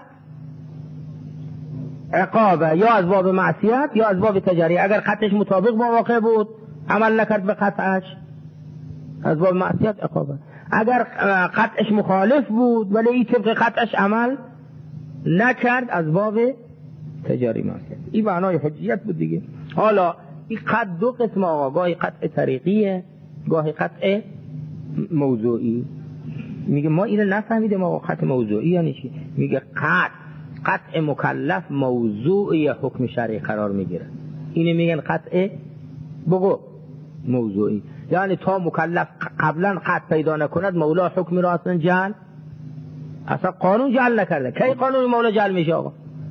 عقابه، یا از باب معصیت یا از باب تجاری. اگر قطعش مطابق با واقع بود عمل نکرد به قطعش از باب معصیت عقابه، اگر قطعش مخالف بود ولی این طبق قطعش عمل نکرد از باب تجاری معصیت. این معنای حجیت بود دیگه. حالا این قطع دو قسم آقا، گاهی قطع طریقیه گاهی قطع موضوعی. میگه ما اینو نفهمیدیم آقا قطع موضوعی یعنی چی. میگه قطع مکلف موضوعی حکم شرعی قرار میگیره، اینو میگن قطع بگو موضوعی. یعنی تا مکلف قبلا قطع پیدا نکند مولا حکمی را اصلا قانون جعل نکرده. کی قانون مولا جعل میشه آقا؟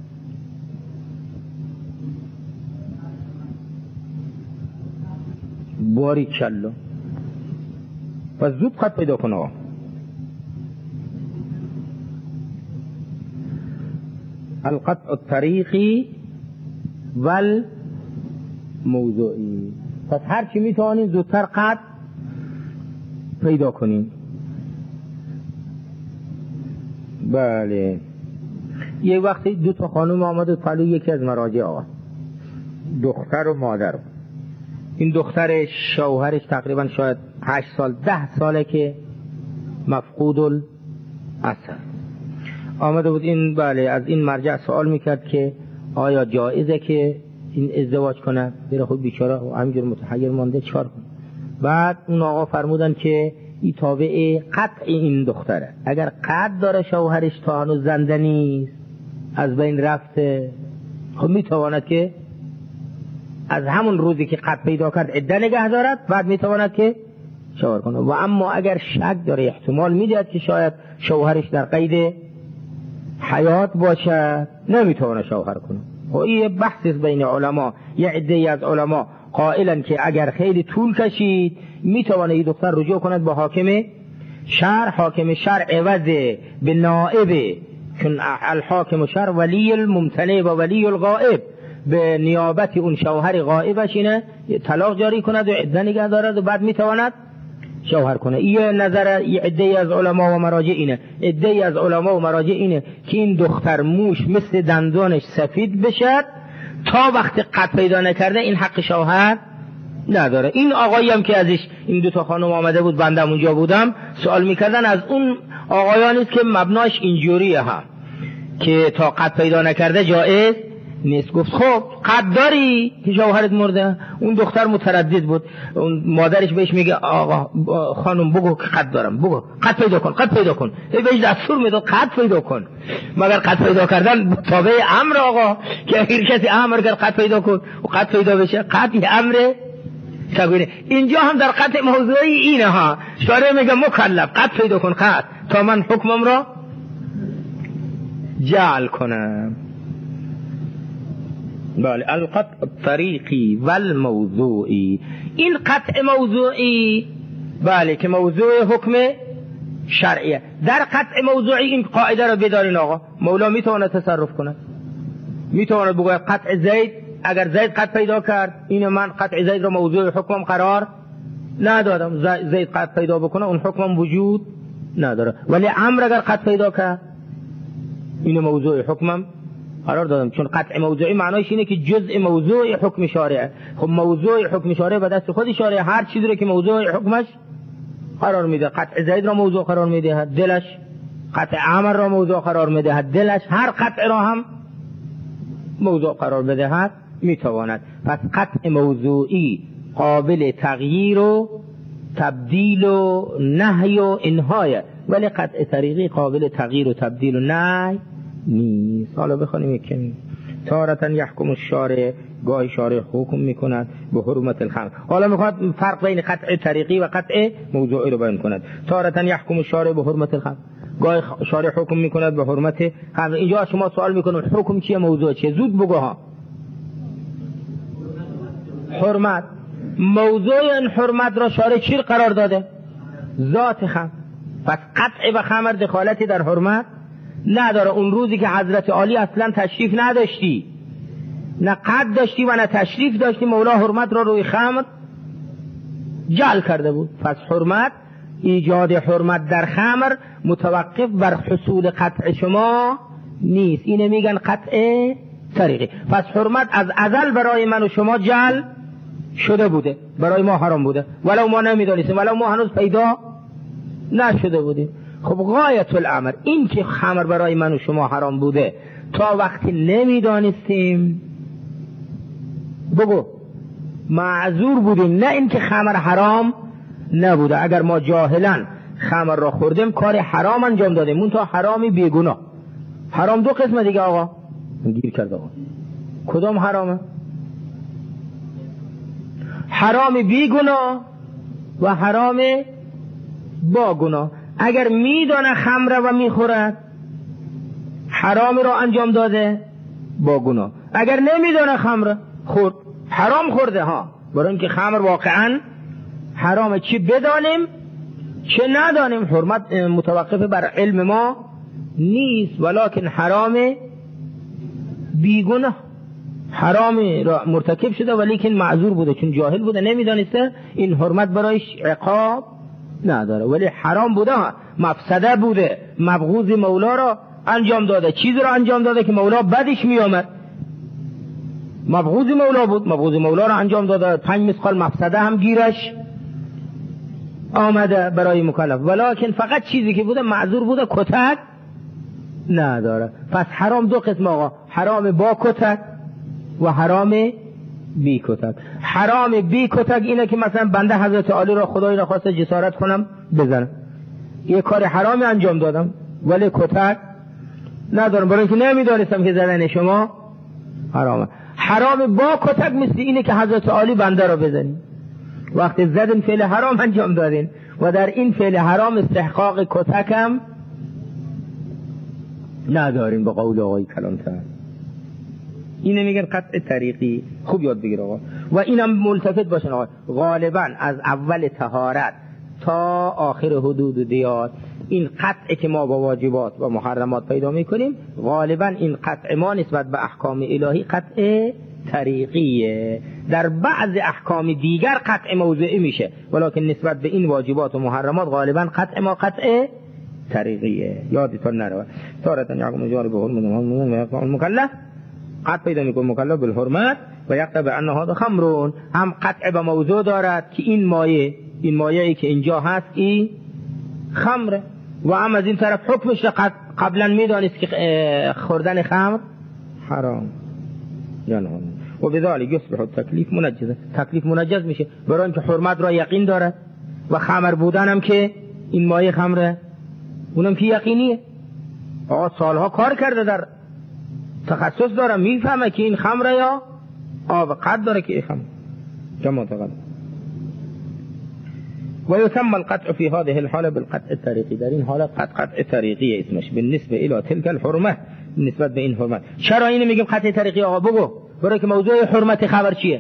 باری کلا. پس زود قطع پیدا کن آقا. القطع الطریقی و الموضوعی. پس هر چی میتوانیم زودتر قطع پیدا کنیم. بله، یه وقتی دو تا خانم آمد و پلو یکی از مراجع آقا، دختر و مادر. این دختر شوهرش تقریبا شاید 8 سال 10 ساله که مفقود الاثر آمده بود. این بله از این مرجع سوال میکرد که آیا جایزه که این ازدواج کنه، بره خود بیچاره همینجور متحیر مانده چکار کنه. بعد اون آقا فرمودن که این تابع قطع این دختره، اگر قطع داره شوهرش تا هنوز زنده نیست از بین رفته، خب میتواند که از همون روزی که قطع پیدا کرد عده نگه دارد، بعد میتواند که شوهر کنه. و اما اگر شک داره احتمال میدهد که شاید شوهرش در قید حیات باشه نمیتونه شوهر کنه. و این بحث بین علما، یه عده از علما قائلن که اگر خیلی طول کشید میتونه این دختر رجوع کند با حاکم شرع عوض به نائب، چون الحاکم شرع ولی الممتنع و ولی الغائب، به نیابت اون شوهر غائبش اینه طلاق جاری کند و عده نگه دارد و بعد میتواند شوهر کنه. این نظر عده از علما و مراجع اینه. عده از علما و مراجع اینه که این دختر موش مثل دندانش سفید بشد تا وقتی قطع پیدا نکرده این حق شوهر نداره. این آقایی هم که ازش این دو تا خانم آمده بود، بنده اونجا بودم، سوال میکردن از اون آقایانی است که مبناش اینجوریه ها که تا قد پیدا نکرده جایز نیست. گفت خب قد داری که شوهرت مرده؟ اون دختر متردد بود، اون مادرش بهش میگه آقا خانم بگو که قد دارم، بگو قد پیدا کن، قد پیدا کن. بهش دستور میداد قد پیدا کن، مگر قد پیدا کردن تابع امر آقا که اگر کسی امر کرد قد پیدا کن و قد پیدا بشه، قد امر تقوینه. اینجا هم در قطع موضوعی اینه ها، شارع میگه مکلف قد پیدا کن قد تا من حکمم را جعل کنم. بله، القطع طریقی والموضوعی. این قطع موضوعی بله که موضوع حکم شرعیه. در قطع موضوعی این قاعده رو بدارین آقا، مولا میتونه تصرف کنه، میتونه بگه قطع زید، اگر زید قطع پیدا کرد اینو من قطع زید رو موضوع حکمم قرار ندادم، زید قطع پیدا بکنه اون حکمم وجود نداره. ولی عمرو اگر قطع پیدا کرد اینو موضوع حکمم قرار دادم، چون قطع موضوعی معنایش اینه که جزء موضوع حکم شارعه. خب موضوع حکم شارعه به دست خود شارعه، هر چیزی رو که موضوع حکمش قرار میده، قطع زید را موضوع قرار میده دلش، قطع عمر را موضوع قرار میده دلش، هر قطع را هم موضوع قرار بدهد میتواند. پس قطع موضوعی قابل تغییر و تبدیل و نهی و انهای، ولی قطع طریقی قابل تغییر و تبدیل و نهی نیست. حالا بخونیم یک کمی. تارة یحکم الشارع، گاهی شارع حکم میکند به حرمت الخمر. حالا میخواد فرق بین قطع طریقی و قطع موضوعی رو بیان کند. تارة یحکم الشارع به حرمت الخمر، گاهی شارع حکم میکند به حرمت خمر. اینجا شما سوال میکنید حکم چیه موضوع چیه؟ زود بگو ها. حرمت. موضوع این حرمت را شارع چی قرار داده؟ ذات خمر. پس قطع به خمر دخالتی در حرمت نداره. اون روزی که حضرت عالی اصلا تشریف نداشتی، نه قد داشتی و نه تشریف داشتی، مولا حرمت را روی خمر جعل کرده بود. پس حرمت، ایجاد حرمت در خمر متوقف بر حصول قطع شما نیست. اینه میگن قطع طریقی. پس حرمت از ازل برای من و شما جعل شده بوده، برای ما حرام بوده، ولو ما نمیدانستیم، ولو ما هنوز پیدا نشده بودیم. خب غایت الامر این که خمر برای من و شما حرام بوده تا وقتی نمیدانستیم، بگو معذور بودیم، نه این که خمر حرام نبوده. اگر ما جاهلا خمر را خوردیم کار حرام انجام دادیم، اون تا حرامی بیگناه. حرام دو قسمه دیگه آقا، گیر کرد آقا. کدام حرامه؟ حرام بیگناه و حرام با گناه. اگر میدانه خمر و میخورد حرام را انجام داده با گناه، اگر نمیدانه خمر خورد حرام خورده ها، برای اینکه خمر واقعا حرامه، چی بدانیم چه ندانیم. حرمت متوقف بر علم ما نیست، ولکن حرام بیگناه، حرام را مرتکب شده ولیکن معذور بوده، چون جاهل بوده نمیدانسته، این حرمت برایش عقاب نداره. ولی حرام بوده، مفسده بوده، مبغوض مولا را انجام داده، چیزی را انجام داده که مولا بدش میامد. مبغوض مولا بود، مبغوض مولا را انجام داده، 5 مثقال مفسده هم گیرش آمده برای مکلف، ولکن فقط چیزی که بوده معذور بوده، کتک نداره. پس حرام دو قسم آقا، حرام با کتک و حرام بی کتک. حرام بی کتک اینه که مثلا بنده حضرت عالی را خدای را خواسته جسارت کنم بزنم، یه کار حرامی انجام دادم ولی کتک ندارم، برای اینکه نمیدانستم که زدن شما حرامه. حرام با کتک مثل اینه که حضرت عالی بنده را بزنیم، وقتی زدن فعل حرام انجام دادین و در این فعل حرام استحقاق کتک هم ندارین به قول آقای کلانتر. اینه میگن قطع طریقی. خوب یاد بگیر آقا. و اینم ملتفت باشن آقا، غالبا از اول طهارت تا آخر حدود دیات این قطع که ما با واجبات و محرمات پیدا میکنیم، غالبا این قطع ما نسبت به احکام الهی قطع طریقیه. در بعض احکام دیگر قطع موضعی میشه، ولکن نسبت به این واجبات و محرمات غالبا قطع ما قطع طریقیه. یادتون نره. تارة یحکم الشارع به حرمت المکلف قطع پیدا میکنه مکلف بالحرمت و یقطع به ان هذا خمرون، هم قطع به موضوع دارد که این مایه‌ای که اینجا هست این خمره، و هم از این طرف حکمش قبلا میدانست که خوردن خمر حرام یا نه. و بذلك يصبح التكليف منجزا، تکلیف منجز میشه برای اینکه حرمت را یقین داره و خمر بودن هم که این مایه خمره اونم که یقینیه. آقا سالها کار کرده در تخصص داره، میفهمه که این خمره یا آب قد داره که این خمر جمع تقدم. و یسمى القطع في هذه الحاله بالقطع الطریقی، در این حالت قطع طریقی اسمش بالنسبه الى تلك الحرمه، نسبت به این حرمت. چرا اینو میگیم قطع طریقی؟ آقا بگو، برای که موضوع حرمت خبر چیه؟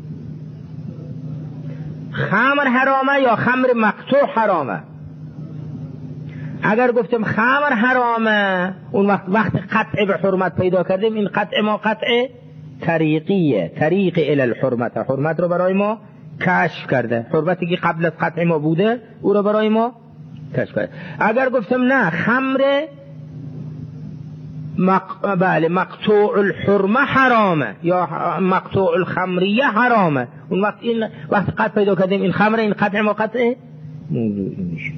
خمر حرامه یا خمر مقطوع حرامه؟ اگر گفتم خمر حرامه اون وقت قطع به حرمت پیدا کردیم، این قطع ما قطع طریقیه، طریق الی الحرمت، حرمت رو برای ما کشف کرده، حرمتی که قبل از قطع ما بوده او رو برای ما کشف کرده. اگر گفتم نه خمر مقطوع الحرمه حرامه یا مقطوع الخمریه حرامه، اون وقت این وقت قطع پیدا کردیم این خمر، این قطع ما قطع موضوعی میشه.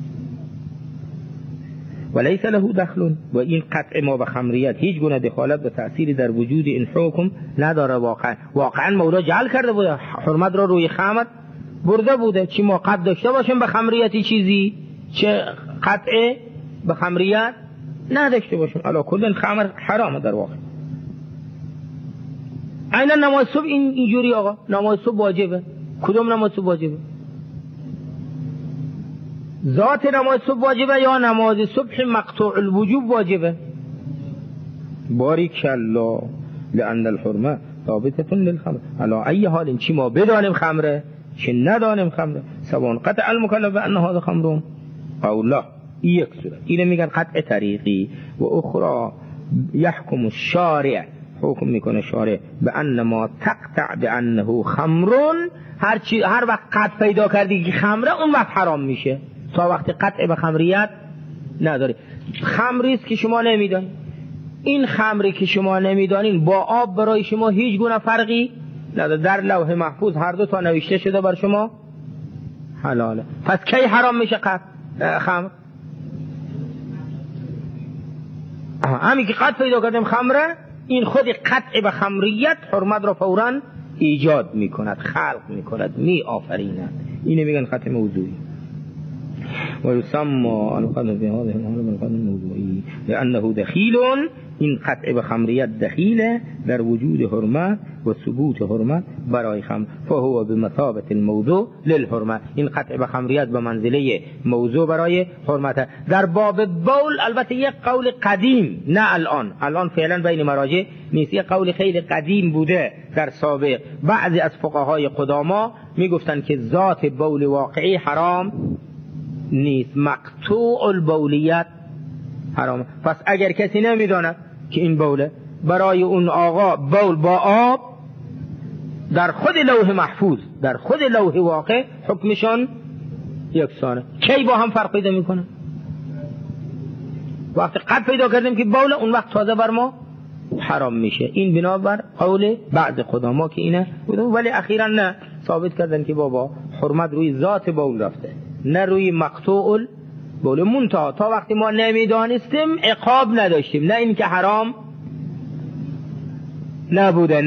وليس له دخل، و این قطع ما به خمریت هیچ گونه دخالت به تأثیری در وجود این حکم نداره. واقعا مولا جعل کرده بوده حرمت را روی خمر برده بوده، چی ما قطع داشته باشیم به خمریتی چیزی، چه قطع به خمریت نداشته باشیم. علا کل خمر حرامه در واقع. عینا نماز صبح اینجوری آقا، نماز صبح واجبه. کدوم نماز صبح واجبه؟ ذات نماز صبح واجبه یا نماز صبح مقطوع الوجوب واجبه؟ باریک الله، لأن الحرمه ثابته للخمر. علا ای حال چی ما بدانیم خمره چه ندانیم خمره، سواء قطع المکلف بأن هذا خمرون او لا. یک صورت اینه میگن قطع طریقی، و اخرى یحکم الشارع، حکم میکنه شارع به ان ما تقطع بانه خمرون، هر وقت قطع پیدا کردی که خمره اون وقت حرام میشه، تا وقتی قطع به خمریت نداره. خمری است که شما نمیدانید، این خمری که شما نمیدانید با آب برای شما هیچ گونه فرقی نداره، در لوح محفوظ هر دو تا نوشته شده بر شما حلاله. پس کی حرام میشه خمر؟ همین که قطع پیدا کردیم خمره، این خود قطع به خمریت حرمت را فوراً ایجاد میکند، خلق میکند، می آفریند. اینه میگن قطع موضوعی. و یسمى القطع في هذه الحالة بالقطع الموضوعی لأنه دخیل، این قطع به خمریت دخیله در وجود حرمت و ثبوت حرمت برای خمر، فهو بمثابة الموضوع للحرمت، این قطع به خمریت به منزله موضوع برای حرمت. در باب بول البته یک قول قدیم، نه الان فعلا بین مراجع نیست، یک قول خیلی قدیم بوده در سابق. بعضی از فقهای قداما میگفتن که ذات بول واقعی حرام نیست، مقطوع البولیت حرام. پس اگر کسی نمیداند که این بوله، برای اون آقا بول با آب در خود لوح محفوظ، در خود لوح واقع حکمشان یکسانه. کی با هم فرق پیدا میکنه؟ وقتی قد پیدا کردیم که بوله، اون وقت تازه بر ما حرام میشه. این بنابر قول بعض قداما که اینه بوده، ولی اخیرا نه، ثابت کردن که بابا حرمت روی ذات بول رفته، نه روی مقطوع بول. منتها تا وقتی ما نمیدانستیم عقاب نداشتیم، نه این که حرام نبوده،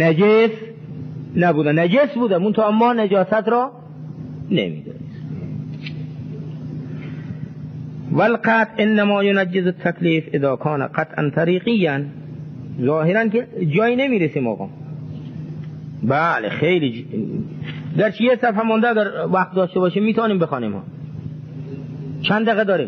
نجس بوده، منتها ما نجاست را نمیدانستیم. والقطع انما ينجز التکلیف اذا كان قطعا طریقیا. ظاهرا که جایی نمیرسیم آقا. بله خیلی گرچه یه صفحه مونده، اگر وقت داشته باشیم میتونیم بخوانیم ها. چند دقیقه داریم؟